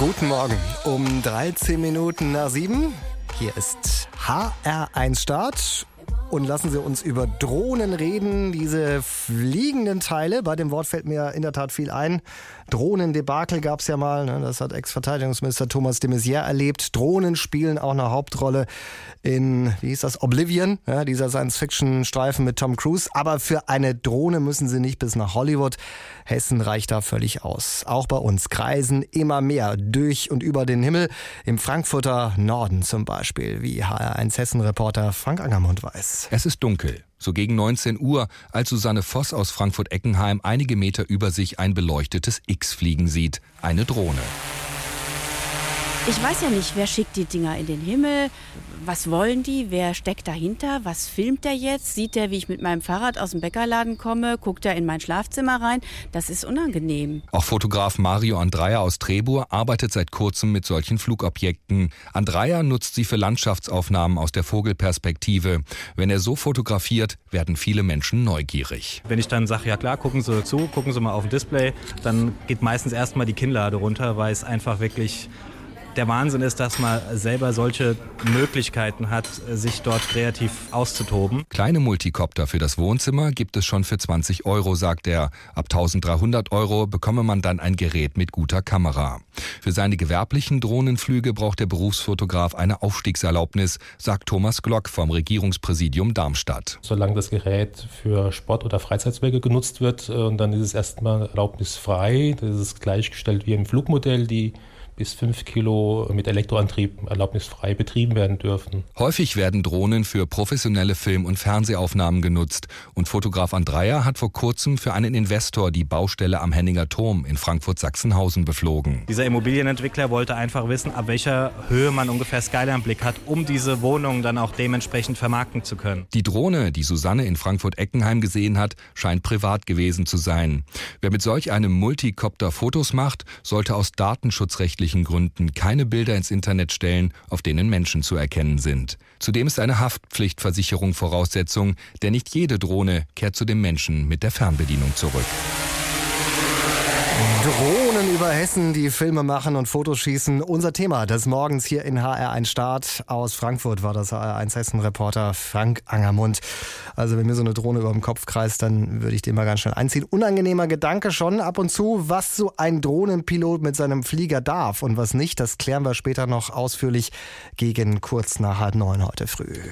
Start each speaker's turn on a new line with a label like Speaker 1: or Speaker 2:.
Speaker 1: Guten Morgen, um 13 Minuten nach 7. Hier ist HR1 Start. Und lassen Sie uns über Drohnen reden, diese fliegenden Teile. Bei dem Wort fällt mir in der Tat viel ein. Drohnendebakel gab es ja mal, ne? Das hat Ex-Verteidigungsminister Thomas de Maizière erlebt. Drohnen spielen auch eine Hauptrolle in, wie hieß das, Oblivion, ja, dieser Science-Fiction-Streifen mit Tom Cruise. Aber für eine Drohne müssen Sie nicht bis nach Hollywood. Hessen reicht da völlig aus. Auch bei uns kreisen immer mehr durch und über den Himmel. Im Frankfurter Norden zum Beispiel, wie HR1 Hessen-Reporter Frank Angermund weiß.
Speaker 2: Es ist dunkel, so gegen 19 Uhr, als Susanne Voss aus Frankfurt-Eckenheim einige Meter über sich ein beleuchtetes X fliegen sieht. Eine Drohne.
Speaker 3: Ich weiß ja nicht, wer schickt die Dinger in den Himmel, was wollen die, wer steckt dahinter, was filmt der jetzt, sieht der, wie ich mit meinem Fahrrad aus dem Bäckerladen komme, guckt er in mein Schlafzimmer rein, das ist unangenehm.
Speaker 2: Auch Fotograf Mario Andreja aus Trebur arbeitet seit kurzem mit solchen Flugobjekten. Andreja nutzt sie für Landschaftsaufnahmen aus der Vogelperspektive. Wenn er so fotografiert, werden viele Menschen neugierig.
Speaker 4: Wenn ich dann sage, ja klar, gucken Sie zu, gucken Sie mal auf dem Display, dann geht meistens erstmal die Kinnlade runter, weil es einfach wirklich der Wahnsinn ist, dass man selber solche Möglichkeiten hat, sich dort kreativ auszutoben.
Speaker 2: Kleine Multicopter für das Wohnzimmer gibt es schon für 20 €, sagt er. Ab 1.300 € bekomme man dann ein Gerät mit guter Kamera. Für seine gewerblichen Drohnenflüge braucht der Berufsfotograf eine Aufstiegserlaubnis, sagt Thomas Glock vom Regierungspräsidium Darmstadt.
Speaker 5: Solange das Gerät für Sport- oder Freizeitzwecke genutzt wird, und dann ist es erstmal erlaubnisfrei. Das ist gleichgestellt wie im Flugmodell, die bis 5 Kilo mit Elektroantrieb erlaubnisfrei betrieben werden dürfen.
Speaker 2: Häufig werden Drohnen für professionelle Film- und Fernsehaufnahmen genutzt. Und Fotograf Andreja hat vor kurzem für einen Investor die Baustelle am Henninger Turm in Frankfurt-Sachsenhausen beflogen.
Speaker 4: Dieser Immobilienentwickler wollte einfach wissen, ab welcher Höhe man ungefähr Skyline-Blick hat, um diese Wohnungen dann auch dementsprechend vermarkten zu können.
Speaker 2: Die Drohne, die Susanne in Frankfurt-Eckenheim gesehen hat, scheint privat gewesen zu sein. Wer mit solch einem Multicopter Fotos macht, sollte aus datenschutzrechtlichen Gründen keine Bilder ins Internet stellen, auf denen Menschen zu erkennen sind. Zudem ist eine Haftpflichtversicherung Voraussetzung, denn nicht jede Drohne kehrt zu dem Menschen mit der Fernbedienung zurück.
Speaker 1: Drohnen über Hessen, die Filme machen und Fotos schießen. Unser Thema des Morgens hier in HR1 Start. Aus Frankfurt war das HR1 Hessen-Reporter Frank Angermund. Also wenn mir so eine Drohne über dem Kopf kreist, dann würde ich den mal ganz schnell einziehen. Unangenehmer Gedanke schon ab und zu, was so ein Drohnenpilot mit seinem Flieger darf und was nicht. Das klären wir später noch ausführlich gegen kurz nach 8:30 heute früh.